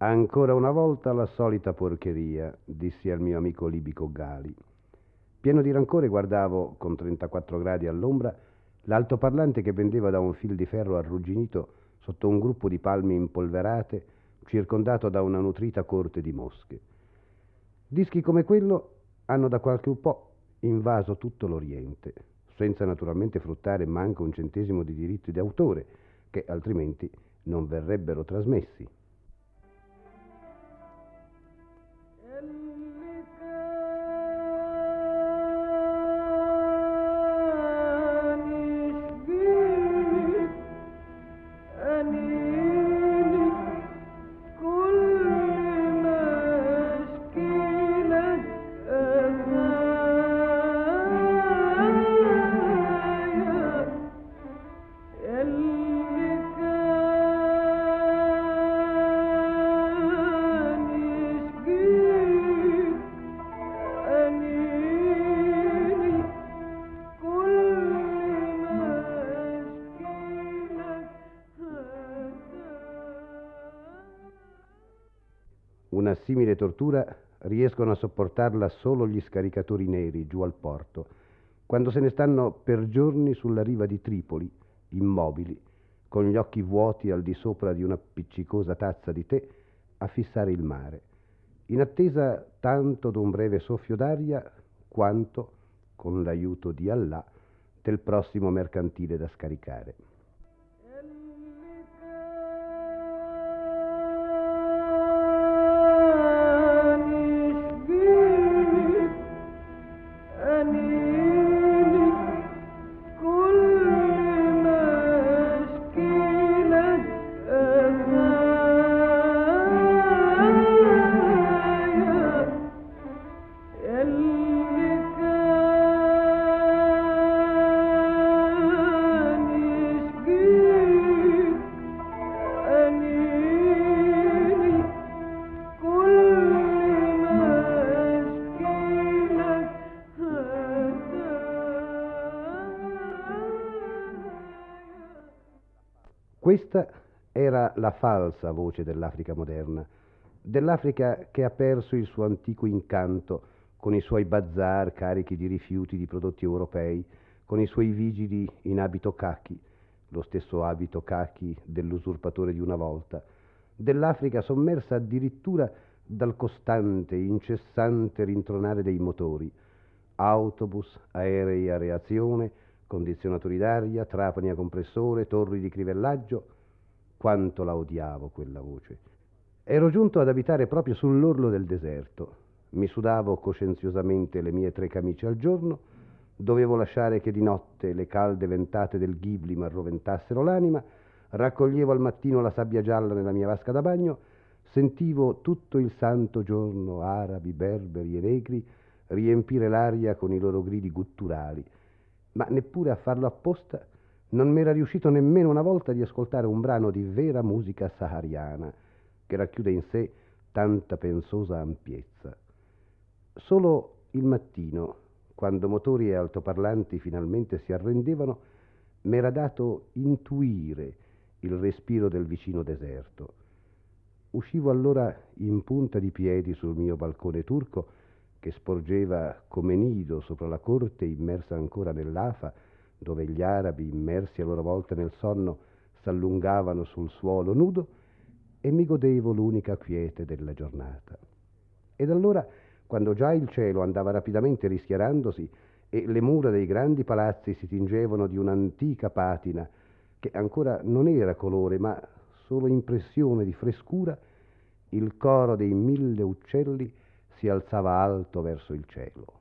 Ancora una volta la solita porcheria, dissi al mio amico libico Gali. Pieno di rancore guardavo, con 34 gradi all'ombra, l'altoparlante che pendeva da un fil di ferro arrugginito sotto un gruppo di palme impolverate, circondato da una nutrita corte di mosche. Dischi come quello hanno da qualche un po' invaso tutto l'Oriente, senza naturalmente fruttare manco un centesimo di diritti d'autore, che altrimenti non verrebbero trasmessi. Una simile tortura riescono a sopportarla solo gli scaricatori neri giù al porto, quando se ne stanno per giorni sulla riva di Tripoli, immobili, con gli occhi vuoti al di sopra di una appiccicosa tazza di tè, a fissare il mare, in attesa tanto d'un breve soffio d'aria quanto, con l'aiuto di Allah, del prossimo mercantile da scaricare. Questa era la falsa voce dell'Africa moderna, dell'Africa che ha perso il suo antico incanto con i suoi bazar carichi di rifiuti di prodotti europei, con i suoi vigili in abito cachi, lo stesso abito cachi dell'usurpatore di una volta, dell'Africa sommersa addirittura dal costante, incessante rintronare dei motori, autobus, aerei a reazione, condizionatori d'aria, trapani a compressore, torri di crivellaggio. Quanto la odiavo quella voce. Ero giunto ad abitare proprio sull'orlo del deserto. Mi sudavo coscienziosamente le mie 3 camicie al giorno, dovevo lasciare che di notte le calde ventate del Ghibli m'arroventassero l'anima, raccoglievo al mattino la sabbia gialla nella mia vasca da bagno, sentivo tutto il santo giorno arabi, berberi e negri riempire l'aria con i loro gridi gutturali, ma neppure a farlo apposta non m'era riuscito nemmeno una volta di ascoltare un brano di vera musica sahariana che racchiude in sé tanta pensosa ampiezza. Solo il mattino, quando motori e altoparlanti finalmente si arrendevano, m'era dato intuire il respiro del vicino deserto. Uscivo allora in punta di piedi sul mio balcone turco, che sporgeva come nido sopra la corte immersa ancora nell'afa, dove gli arabi, immersi a loro volta nel sonno, s'allungavano sul suolo nudo, e mi godevo l'unica quiete della giornata. Ed allora, quando già il cielo andava rapidamente rischiarandosi e le mura dei grandi palazzi si tingevano di un'antica patina, che ancora non era colore, ma solo impressione di frescura, il coro dei 1000 uccelli si alzava alto verso il cielo.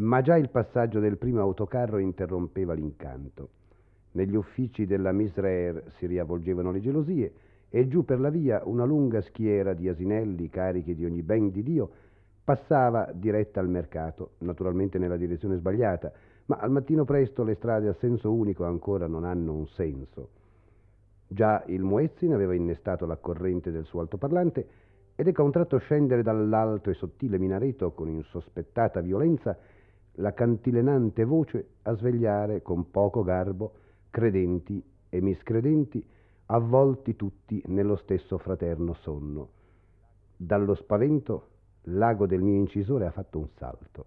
ma già il passaggio del primo autocarro interrompeva l'incanto. Negli uffici della Misraer si riavvolgevano le gelosie e giù per la via una lunga schiera di asinelli carichi di ogni ben di Dio passava diretta al mercato, naturalmente nella direzione sbagliata, ma al mattino presto le strade a senso unico ancora non hanno un senso. Già il Muezzin aveva innestato la corrente del suo altoparlante ed ecco a un tratto scendere dall'alto e sottile minareto con insospettata violenza la cantilenante voce a svegliare con poco garbo credenti e miscredenti, avvolti tutti nello stesso fraterno sonno. Dallo spavento l'ago del mio incisore ha fatto un salto.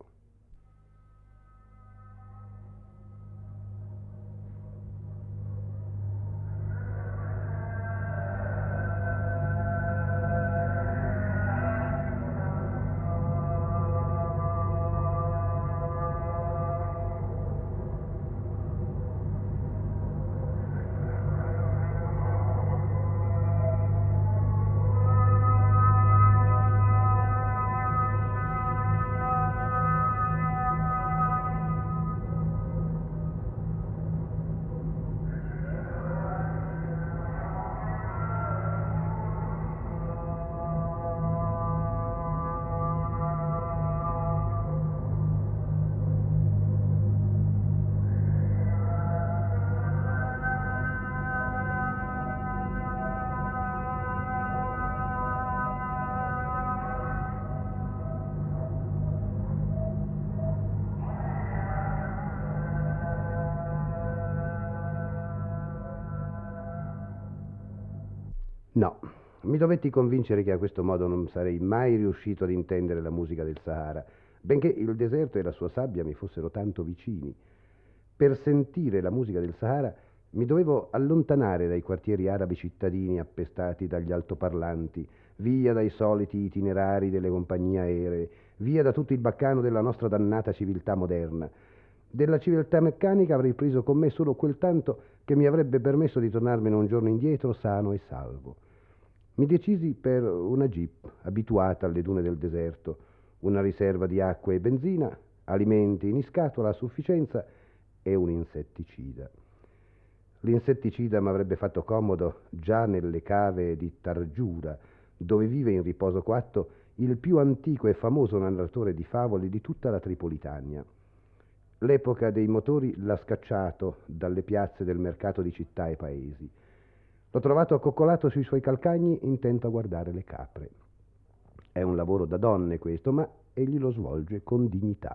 No, mi dovetti convincere che a questo modo non sarei mai riuscito ad intendere la musica del Sahara, benché il deserto e la sua sabbia mi fossero tanto vicini. Per sentire la musica del Sahara mi dovevo allontanare dai quartieri arabi cittadini appestati dagli altoparlanti, via dai soliti itinerari delle compagnie aeree, via da tutto il baccano della nostra dannata civiltà moderna. Della civiltà meccanica avrei preso con me solo quel tanto che mi avrebbe permesso di tornarmene un giorno indietro sano e salvo. Mi decisi per una jeep abituata alle dune del deserto, una riserva di acqua e benzina, alimenti in scatola a sufficienza e un insetticida. L'insetticida mi avrebbe fatto comodo già nelle cave di Targiura, dove vive in riposo coatto il più antico e famoso narratore di favole di tutta la Tripolitania. L'epoca dei motori l'ha scacciato dalle piazze del mercato di città e paesi. L'ho trovato accoccolato sui suoi calcagni intento a guardare le capre. È un lavoro da donne questo, ma egli lo svolge con dignità.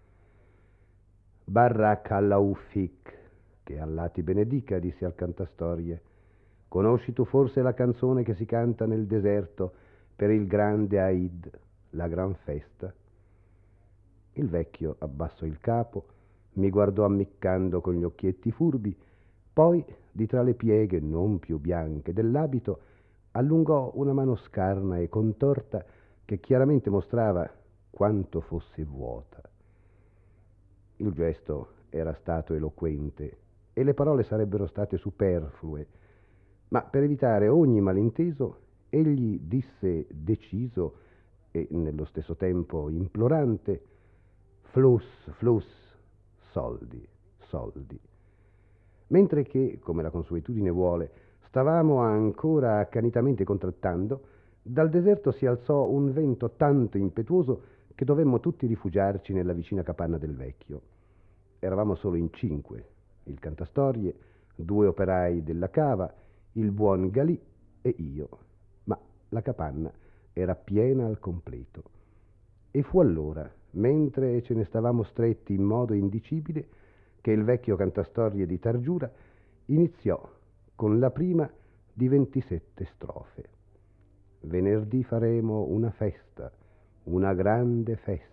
Barak Allaufik, che Allah ti benedica, disse al cantastorie. Conosci tu forse la canzone che si canta nel deserto per il grande Aid, la gran festa? Il vecchio abbassò il capo, mi guardò ammiccando con gli occhietti furbi, poi, di tra le pieghe non più bianche dell'abito, allungò una mano scarna e contorta che chiaramente mostrava quanto fosse vuota. Il gesto era stato eloquente e le parole sarebbero state superflue, ma per evitare ogni malinteso, egli disse deciso e nello stesso tempo implorante: Flus, flus, soldi, soldi. Mentre che, come la consuetudine vuole, stavamo ancora accanitamente contrattando, dal deserto si alzò un vento tanto impetuoso che dovemmo tutti rifugiarci nella vicina capanna del vecchio. Eravamo solo in 5, il cantastorie, 2 operai della cava, il buon Galì e io, ma la capanna era piena al completo. E fu allora, mentre ce ne stavamo stretti in modo indicibile, che il vecchio cantastorie di Targiura iniziò con la prima di 27 strofe. Venerdì faremo una festa, una grande festa.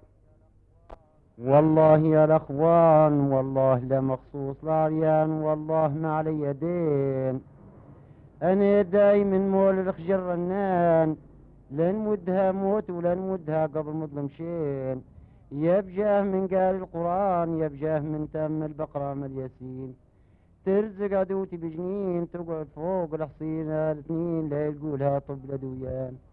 والله يا الأخوان والله لا مخصوص العريان والله ما علي دين أنا دايما مول الخجر رنان لن مدها موت ولن مدها قبل مظلم شين يبجاه من قال القرآن يبجاه من تم البقرة من الياسين ترزق عدوتي بجنين تقعد فوق الحصينة الاثنين لا يقولها طب لدويان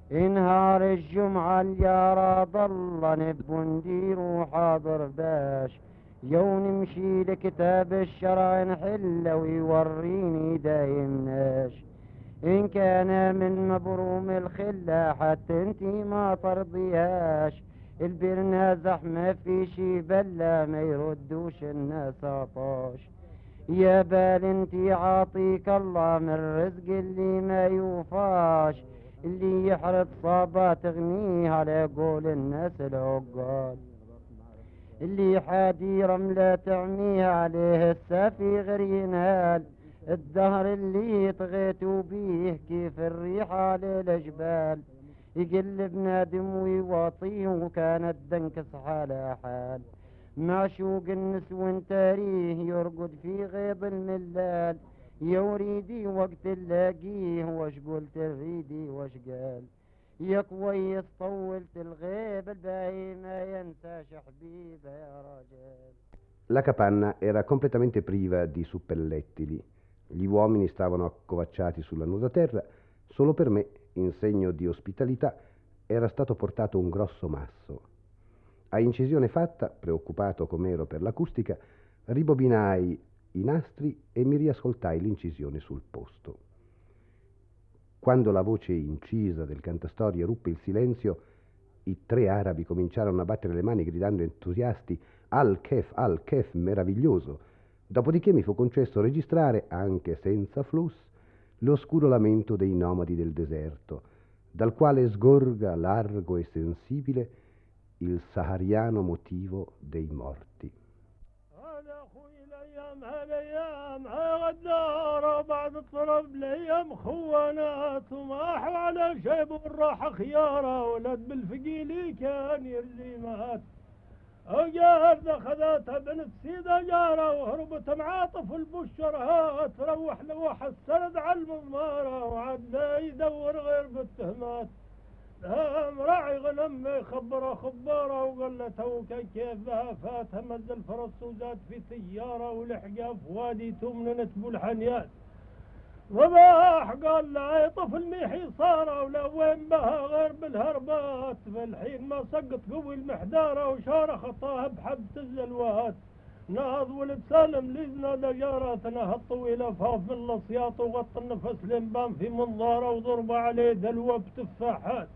نهار الجمعة اليارا ضل نبندير وحاضر باش يوم نمشي لكتاب الشرع نحل ويوريني دايم ناش إن كان من مبروم الخلة حتى انتي ما ترضيهاش البرنا زحمة في شي بلا ما يردوش الناس عطاش يا بال انتي عاطيك الله من رزق اللي ما يوفاش اللي يحرد صابة تغنيه على قول الناس العقال اللي حادي رملة تعميها عليه السافي غير ينهال الدهر اللي طغيتوا بيه كيف الريح على الجبال يقلب نادم ويواطيه وكانت دنكس حالة حال معشوق النسوان تاريه يرقد في غيض الملال يا وريدي وقت نلاقيه وش قلت الريدي وش قال يا كويس طولت الغيب الباقي ما ينساش حبيبه يا رجال. La capanna era completamente priva di suppellettili. Gli uomini stavano accovacciati sulla nuda terra. Solo per me, in segno di ospitalità, era stato portato un grosso masso. A incisione fatta, preoccupato com'ero per l'acustica, ribobinai i nastri e mi riascoltai l'incisione sul posto. Quando la voce incisa del cantastorie ruppe il silenzio, i tre arabi cominciarono a battere le mani gridando entusiasti al-Kef, meraviglioso. Dopodiché mi fu concesso registrare, anche senza flus, l'oscuro lamento dei nomadi del deserto, dal quale sgorga largo e sensibile il sahariano motivo dei morti. هالايام غدار بعد طرب الايام خوانات وماحوا على شيب والراحة خيارة ولد بالفقيلي كان يرزي مات أجار دخذتها بنت سيدة جارة وهربت معاطف البشرها تروح لوح السرد على المضمارة وعاد لا يدور غير بالتهمات راعي غنم خبره خباره وقال له توك كيف بها فات همز الفرس وزاد في سياره ولحقه في وادي تمنة بولحنيات صباح قال له يا طفل ميحي صاره ولا وين بها غير بالهربات فالحين ما سقط قوي المحداره وشاره خطاه بحبس الزلوات نهض ولد سالم ليزنا دجارات نهض طويله فاف من الاسياط وغط النفس لمبان في منظاره وضرب عليه دلوه بتفاحات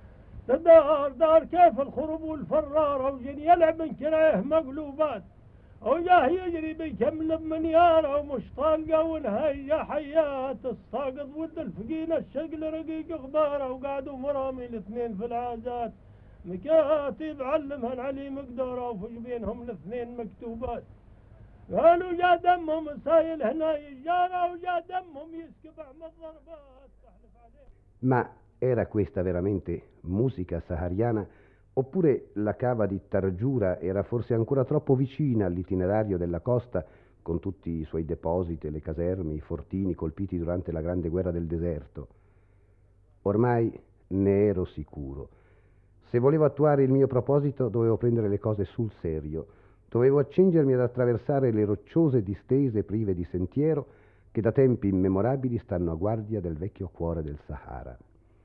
دار كيف الخرب والفرارة وجن يلعب من كرايه مقلوبات وجاه يجري بيكمل بمنيارة ومش طالقة ونهاية حيات الساقط ود الفقينة الشقل رقيق غبارة وقعدوا مرامي الاثنين في العازات مكاتب علمها علي مقدارة وفي بينهم الاثنين مكتوبات قالوا جا دمهم سايل هنا يجارة وجا دمهم يسكب من الضربات تحلف عليه. Ma era questa veramente musica sahariana? Oppure la cava di Targiura era forse ancora troppo vicina all'itinerario della costa, con tutti i suoi depositi, le caserme, i fortini colpiti durante la grande guerra del deserto? Ormai ne ero sicuro. Se volevo attuare il mio proposito, dovevo prendere le cose sul serio. Dovevo accingermi ad attraversare le rocciose distese prive di sentiero che da tempi immemorabili stanno a guardia del vecchio cuore del Sahara.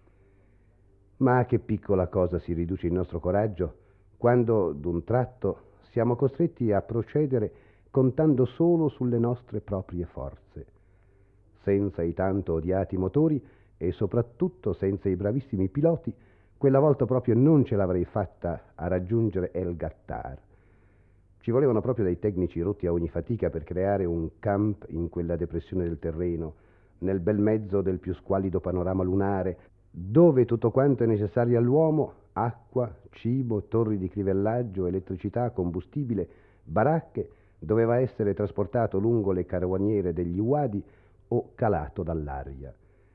Ma a che piccola cosa si riduce il nostro coraggio quando, d'un tratto, siamo costretti a procedere contando solo sulle nostre proprie forze, senza i tanto odiati motori e soprattutto senza i bravissimi piloti. Quella volta proprio non ce l'avrei fatta a raggiungere El Gattar. Ci volevano proprio dei tecnici rotti a ogni fatica per creare un camp in quella depressione del terreno, nel bel mezzo del più squallido panorama lunare, dove tutto quanto è necessario all'uomo, acqua, cibo, torri di crivellaggio, elettricità, combustibile, baracche, doveva essere trasportato lungo le carovaniere degli Uadi o calato dall'aria.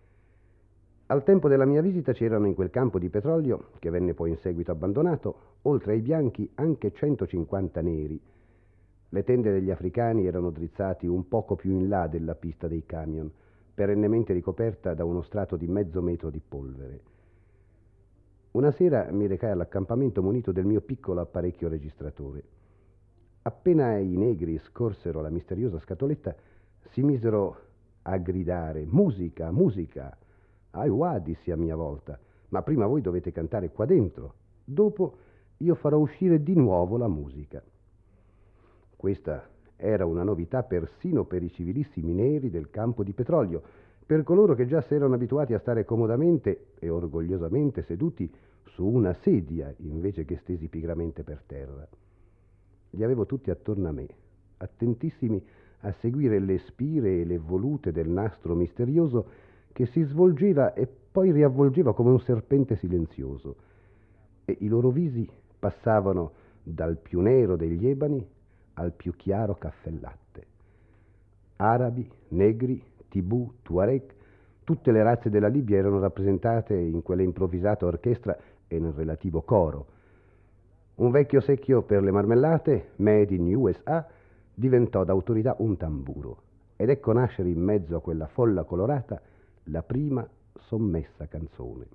Al tempo della mia visita c'erano in quel campo di petrolio, che venne poi in seguito abbandonato, oltre ai bianchi anche 150 neri. Le tende degli africani erano drizzati un poco più in là della pista dei camion, perennemente ricoperta da uno strato di mezzo metro di polvere. Una sera mi recai all'accampamento munito del mio piccolo apparecchio registratore. Appena i negri scorsero la misteriosa scatoletta, si misero a gridare «Musica, musica!». «Ai wa», dissi a mia volta, ma prima voi dovete cantare qua dentro. Dopo io farò uscire di nuovo la musica. Questa era una novità persino per i civilissimi neri del campo di petrolio, per coloro che già si erano abituati a stare comodamente e orgogliosamente seduti su una sedia invece che stesi pigramente per terra. Li avevo tutti attorno a me, attentissimi a seguire le spire e le volute del nastro misterioso che si svolgeva e poi riavvolgeva come un serpente silenzioso, e i loro visi passavano dal più nero degli ebani al più chiaro caffè latte. Arabi, negri, tibù, tuareg, tutte le razze della Libia erano rappresentate in quella improvvisata orchestra e nel relativo coro. Un vecchio secchio per le marmellate, made in USA, diventò d'autorità un tamburo, ed ecco nascere in mezzo a quella folla colorata la prima sommessa canzone.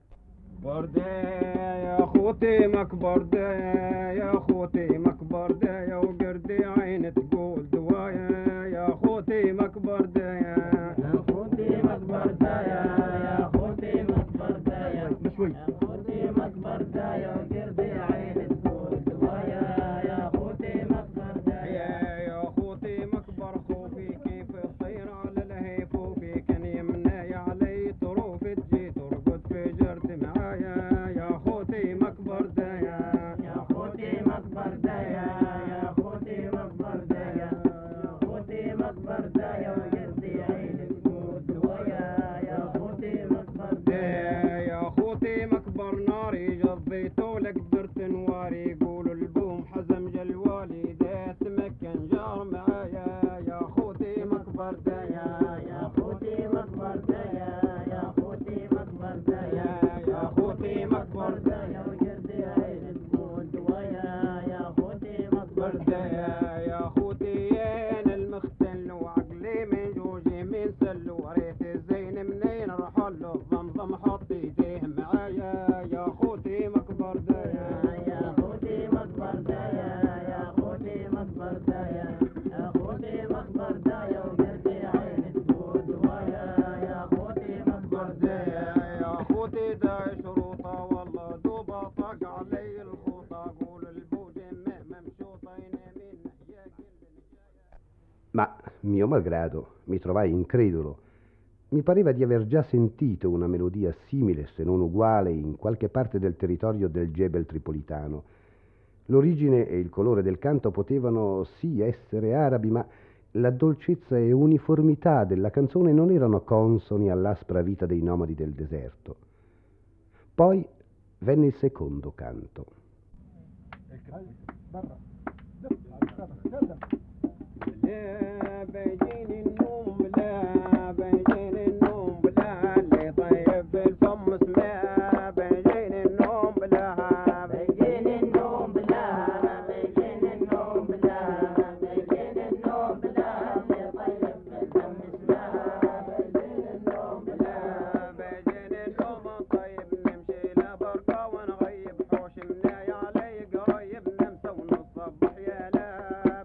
بردة يا خوتي مكبردة يا خوتي مكبردة يا وقردي عين تقول دوايا يا خوتي مكبردة يا خوتي مكبردة يا خوتي مكبردة يا خوتي مكبردة يا وقردي عين تقول دوايا يا خوتي مكبردة يا خوتي مكبر خوفي كيف الطير على الهيف وفي كان يمناي علي طروف تجي ترقد في جرد معايا يا خوتي مكبردة يا خوتي مكبردة يا خوتي مكبردة يا خوتي مكبردة يا وقردي عين تقول دوايا يا خوتي مكبردة يا خوتي مكبر ناري جضيتو لك برت نواري يقولوا البوم حزم جلوالي ديت مكن جار معايا يا خوتي مكبردة يا خوتي مكبردة يا خوتي مكبردة يا خوتي مكبردة يا وقردي عين تقول دوايا يا خوتي مكبردة يا خوتي انا المختل وعقلي من جوجي من سل وريت الزين منين رحل الضمضم حط يديه معايا يا خوتي مكبردة يا خوتي مكبردة يا خوتي مكبردة يا خوتي مكبردة يا وقردي عين تقول دوايا يا خوتي مكبردة يا خوتي دا شروطة والله دوبا طاق علي الخوطة قول البوجي ممشوطين من ناحية Ma, mio malgrado, mi trovai incredulo. Mi pareva di aver già sentito una melodia simile, se non uguale, in qualche parte del territorio del Gebel tripolitano. L'origine e il colore del canto potevano sì essere arabi, ma la dolcezza e uniformità della canzone non erano consoni all'aspra vita dei nomadi del deserto. Poi venne il secondo canto. لا بيجيني النوم لا بيجيني النوم لا اللي طيب بالفم اسمه بيجيني النوم بلا بيجيني النوم بلا بيجيني النوم بلا بيجيني النوم بلا اللي طيب بالفم اسمه بيجيني النوم بلا بيجيني النوم طيب نمشي لبركة ونغيب حوش مناي علي قريب نمسى ونصبح يا لا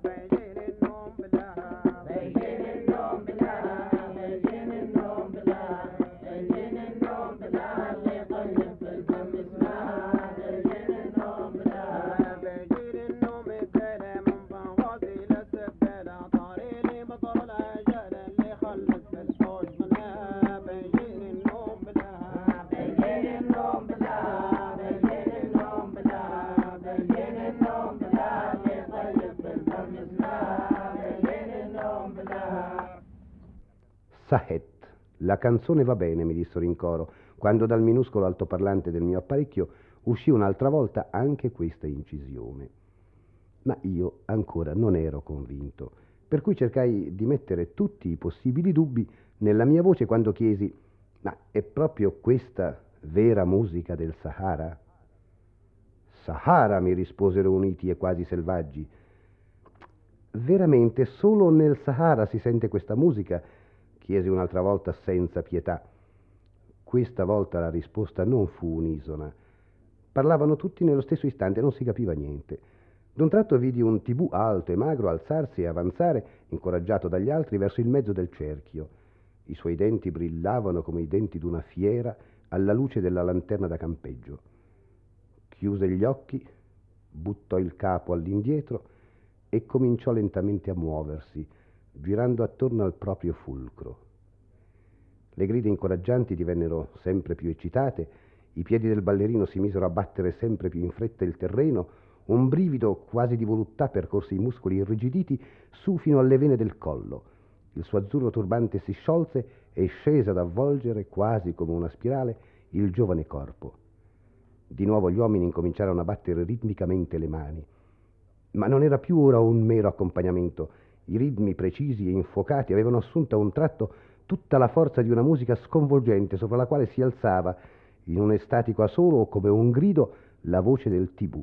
Sahet, la canzone va bene, mi dissero in coro, quando dal minuscolo altoparlante del mio apparecchio uscì un'altra volta anche questa incisione. Ma io ancora non ero convinto, per cui cercai di mettere tutti i possibili dubbi nella mia voce quando chiesi: ma è proprio questa vera musica del Sahara? Sahara, mi risposero uniti e quasi selvaggi. Veramente solo nel Sahara si sente questa musica? Chiesi un'altra volta senza pietà. Questa volta la risposta non fu unisona. Parlavano tutti nello stesso istante, non si capiva niente. D'un tratto vidi un tibù alto e magro alzarsi e avanzare, incoraggiato dagli altri, verso il mezzo del cerchio. I suoi denti brillavano come i denti d'una fiera alla luce della lanterna da campeggio. Chiuse gli occhi, buttò il capo all'indietro e cominciò lentamente a muoversi, girando attorno al proprio fulcro. Le grida incoraggianti divennero sempre più eccitate, i piedi del ballerino si misero a battere sempre più in fretta il terreno, un brivido quasi di voluttà percorse i muscoli irrigiditi su fino alle vene del collo. Il suo azzurro turbante si sciolse e scese ad avvolgere, quasi come una spirale, il giovane corpo. Di nuovo gli uomini incominciarono a battere ritmicamente le mani. Ma non era più ora un mero accompagnamento. I ritmi precisi e infuocati avevano assunto a un tratto tutta la forza di una musica sconvolgente sopra la quale si alzava, in un estatico assolo o come un grido, la voce del Tibù.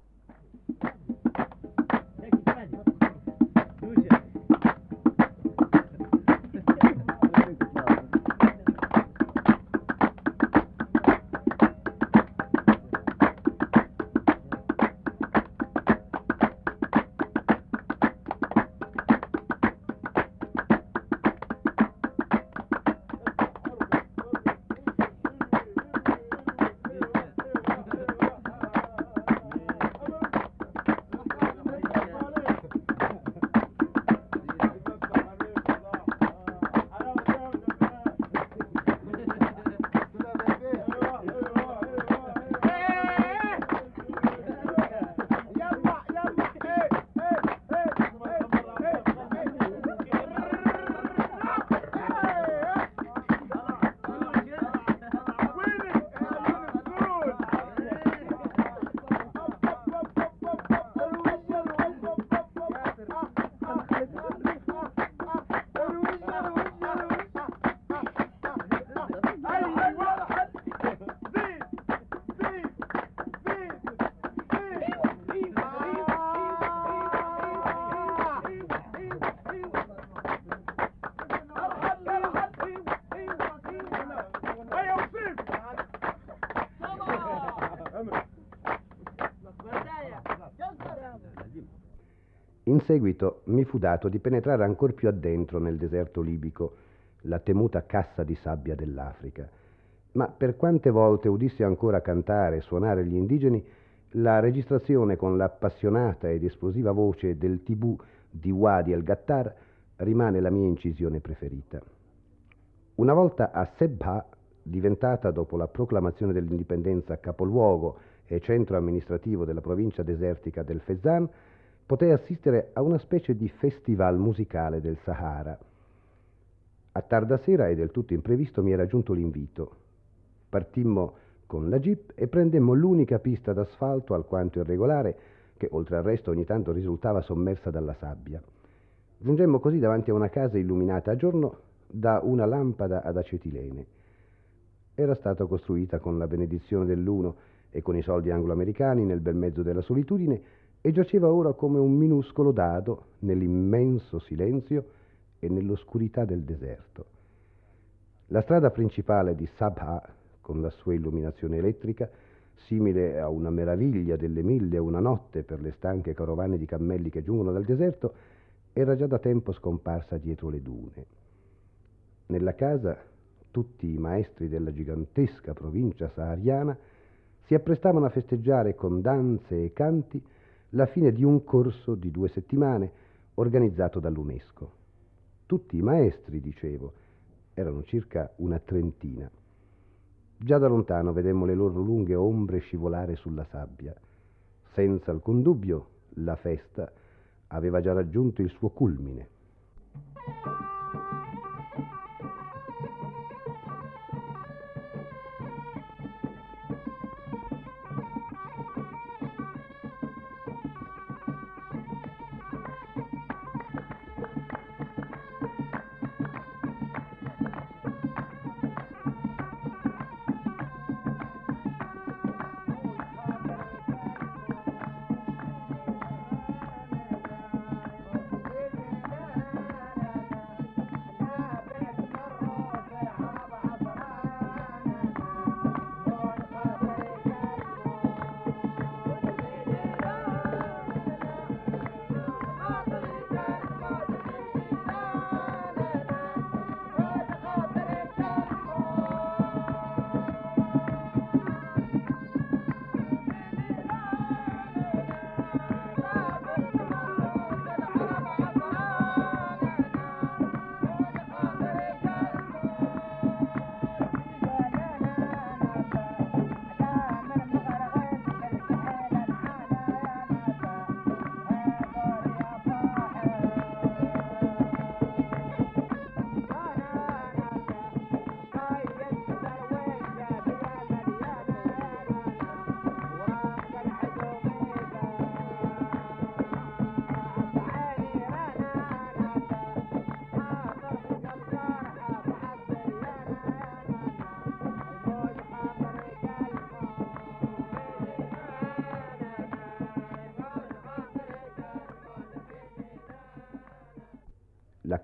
In seguito mi fu dato di penetrare ancor più addentro nel deserto libico, la temuta cassa di sabbia dell'Africa. Ma per quante volte udissi ancora cantare e suonare gli indigeni, la registrazione con l'appassionata ed esplosiva voce del Tibù di Wadi el Gattar rimane la mia incisione preferita. Una volta a Sebha, diventata dopo la proclamazione dell'indipendenza capoluogo e centro amministrativo della provincia desertica del Fezzan, potei assistere a una specie di festival musicale del Sahara. A tarda sera e del tutto imprevisto mi era giunto l'invito. Partimmo con la jeep e prendemmo l'unica pista d'asfalto alquanto irregolare che oltre al resto ogni tanto risultava sommersa dalla sabbia. Giungemmo così davanti a una casa illuminata a giorno da una lampada ad acetilene. Era stata costruita con la benedizione dell'uno e con i soldi anglo-americani nel bel mezzo della solitudine e giaceva ora come un minuscolo dado nell'immenso silenzio e nell'oscurità del deserto. La strada principale di Sabha, con la sua illuminazione elettrica, simile a una meraviglia delle 1001 notte per le stanche carovane di cammelli che giungono dal deserto, era già da tempo scomparsa dietro le dune. Nella casa tutti i maestri della gigantesca provincia sahariana si apprestavano a festeggiare con danze e canti la fine di un corso di 2 settimane organizzato dall'UNESCO. Tutti i maestri, dicevo, erano circa una trentina. Già da lontano vedemmo le loro lunghe ombre scivolare sulla sabbia. Senza alcun dubbio, la festa aveva già raggiunto il suo culmine.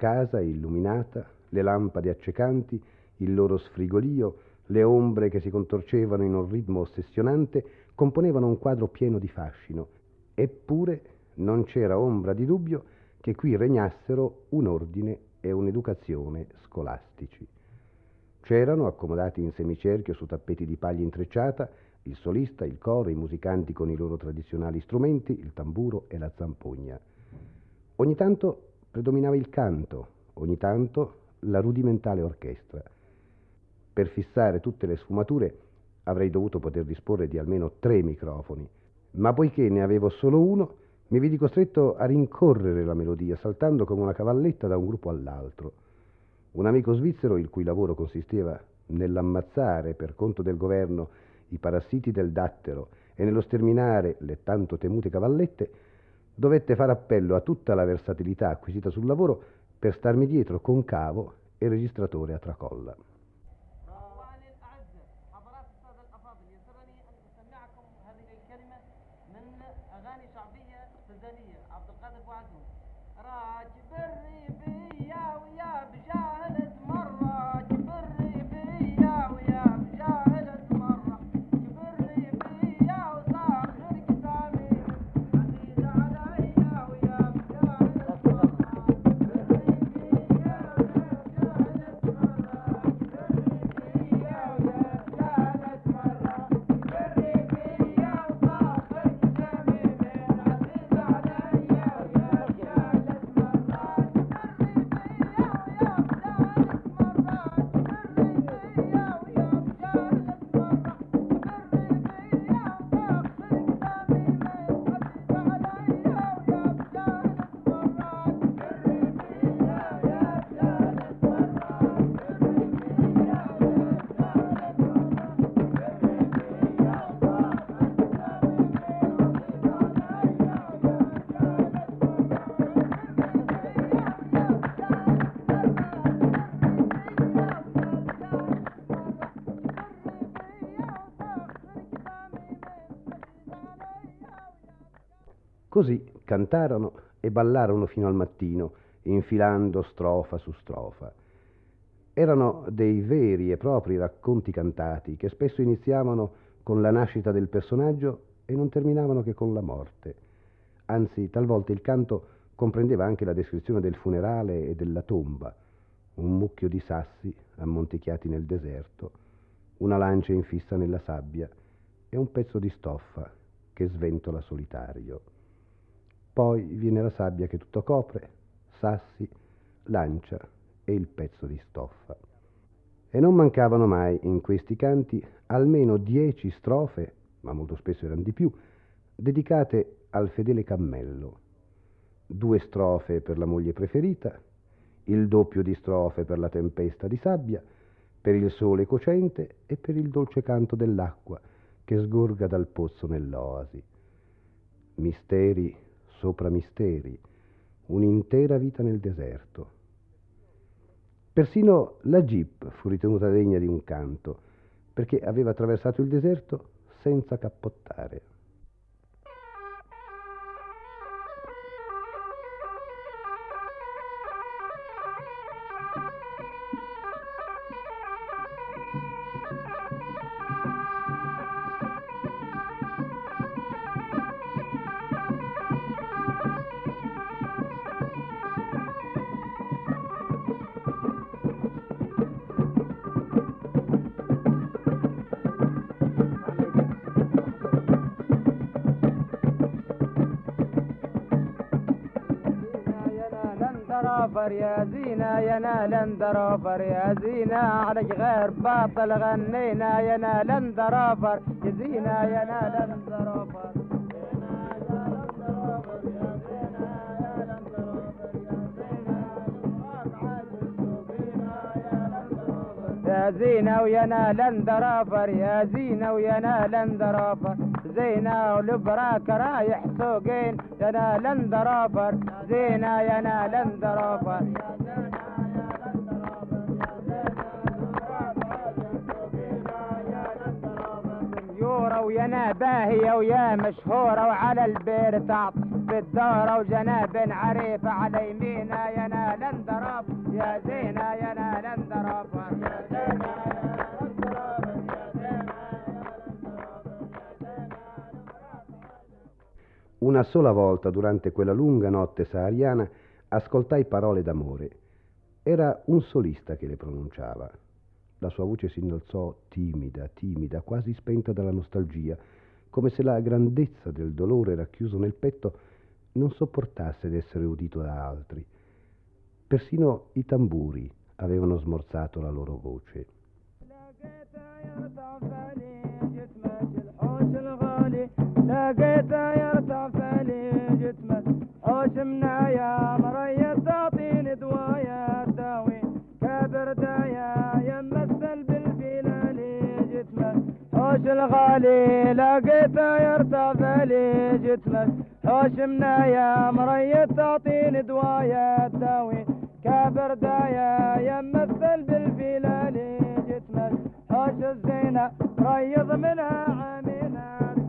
casa illuminata, le lampade accecanti, il loro sfrigolio, le ombre che si contorcevano in un ritmo ossessionante, componevano un quadro pieno di fascino. Eppure non c'era ombra di dubbio che qui regnassero un ordine e un'educazione scolastici. C'erano, accomodati in semicerchio su tappeti di paglia intrecciata, il solista, il coro, i musicanti con i loro tradizionali strumenti, il tamburo e la zampogna. Ogni tanto predominava il canto, ogni tanto la rudimentale orchestra. Per fissare tutte le sfumature avrei dovuto poter disporre di almeno 3 microfoni, ma poiché ne avevo solo uno, mi vidi costretto a rincorrere la melodia, saltando come una cavalletta da un gruppo all'altro. Un amico svizzero, il cui lavoro consisteva nell'ammazzare per conto del governo i parassiti del dattero e nello sterminare le tanto temute cavallette, dovette fare appello a tutta la versatilità acquisita sul lavoro per starmi dietro con cavo e registratore a tracolla. Così cantarono e ballarono fino al mattino, infilando strofa su strofa. Erano dei veri e propri racconti cantati che spesso iniziavano con la nascita del personaggio e non terminavano che con la morte. Anzi, talvolta il canto comprendeva anche la descrizione del funerale e della tomba, un mucchio di sassi ammonticchiati nel deserto, una lancia infissa nella sabbia e un pezzo di stoffa che sventola solitario. Poi viene la sabbia che tutto copre, sassi, lancia e il pezzo di stoffa. E non mancavano mai in questi canti almeno 10 strofe, ma molto spesso erano di più, dedicate al fedele cammello. 2 strofe per la moglie preferita, il doppio di strofe per la tempesta di sabbia, per il sole cocente e per il dolce canto dell'acqua che sgorga dal pozzo nell'oasi. Misteri sopra misteri, un'intera vita nel deserto. Persino la Jeep fu ritenuta degna di un canto, perché aveva attraversato il deserto senza cappottare. يا زينة يا نال درافر يا زينة عليك غير باطل غنينا يا نال درافر يا زينة يا نال درافر يا زينة ويا نال درافر يا زينة ويا نال درافر زينة والبراك رايح سوقين يا نال درافر زينة يا نال درافر ويا باهية ويا مشهورة وعلى البير تعط في الدار وجناب عريف على يمينا ينال انضرب يا زينة ينال انضرب يا زينة Una sola volta durante quella lunga notte sahariana ascoltai parole d'amore. Era un solista che le pronunciava. La sua voce si innalzò timida, timida, quasi spenta dalla nostalgia, come se la grandezza del dolore racchiuso nel petto non sopportasse d'essere udito da altri. Persino i tamburi avevano smorzato la loro voce. لقيته يرتفع لي جسمه حوشمنا يا مريض تعطيني دوايا تداوي كبردايا يمثل بالفيلة لي جسمه حوش الغالي لقيته يرتفع لي جسمه حوشمنا يا مريض تعطيني دوايا تداوي كبردايا يمثل بالفيلة لي جسمه حوش الزينة ريض منها عامينا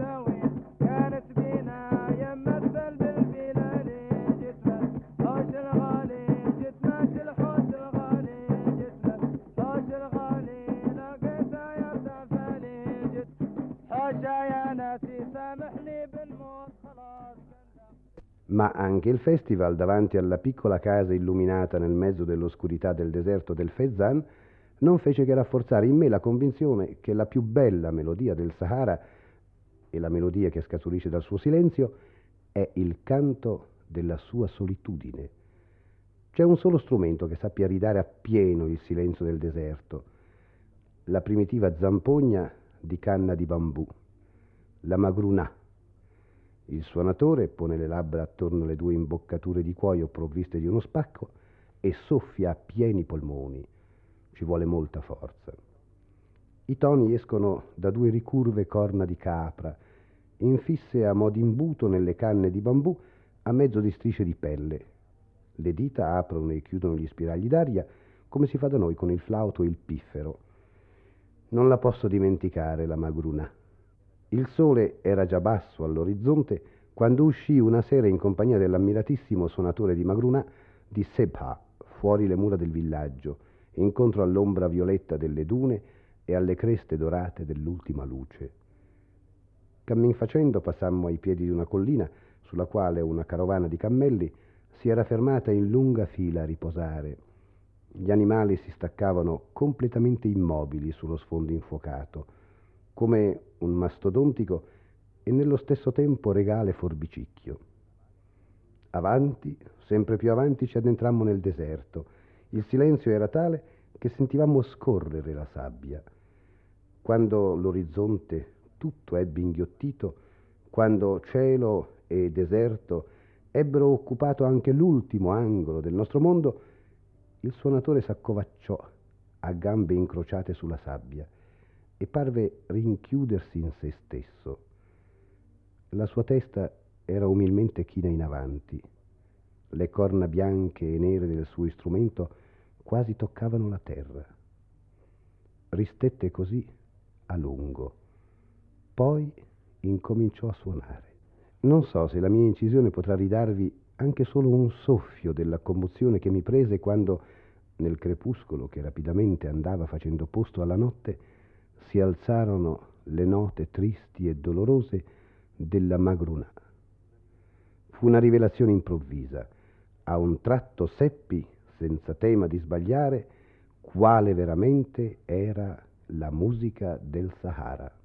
Ma anche il festival davanti alla piccola casa illuminata nel mezzo dell'oscurità del deserto del Fezzan non fece che rafforzare in me la convinzione che la più bella melodia del Sahara e la melodia che scaturisce dal suo silenzio è il canto della sua solitudine. C'è un solo strumento che sappia ridare appieno il silenzio del deserto, la primitiva zampogna di canna di bambù, la magrunà. Il suonatore pone le labbra attorno alle due imboccature di cuoio provviste di uno spacco e soffia a pieni polmoni. Ci vuole molta forza. I toni escono da due ricurve corna di capra, infisse a mo' d'imbuto nelle canne di bambù a mezzo di strisce di pelle. Le dita aprono e chiudono gli spiragli d'aria come si fa da noi con il flauto e il piffero. Non la posso dimenticare, la magrunà. Il sole era già basso all'orizzonte quando uscì una sera in compagnia dell'ammiratissimo suonatore di magrunà di Sebha, fuori le mura del villaggio, incontro all'ombra violetta delle dune e alle creste dorate dell'ultima luce. Cammin facendo passammo ai piedi di una collina sulla quale una carovana di cammelli si era fermata in lunga fila a riposare. Gli animali si staccavano completamente immobili sullo sfondo infuocato, come un mastodontico e nello stesso tempo regale forbicicchio. Avanti, sempre più avanti, ci addentrammo nel deserto. Il silenzio era tale che sentivamo scorrere la sabbia. Quando l'orizzonte tutto ebbe inghiottito, quando cielo e deserto ebbero occupato anche l'ultimo angolo del nostro mondo, il suonatore s'accovacciò a gambe incrociate sulla sabbia e parve rinchiudersi in se stesso. La sua testa era umilmente china in avanti. Le corna bianche e nere del suo strumento quasi toccavano la terra. Ristette così a lungo. Poi incominciò a suonare. Non so se la mia incisione potrà ridarvi anche solo un soffio della commozione che mi prese quando, nel crepuscolo che rapidamente andava facendo posto alla notte, si alzarono le note tristi e dolorose della magrunà. Fu una rivelazione improvvisa. A un tratto seppi, senza tema di sbagliare, quale veramente era la musica del Sahara.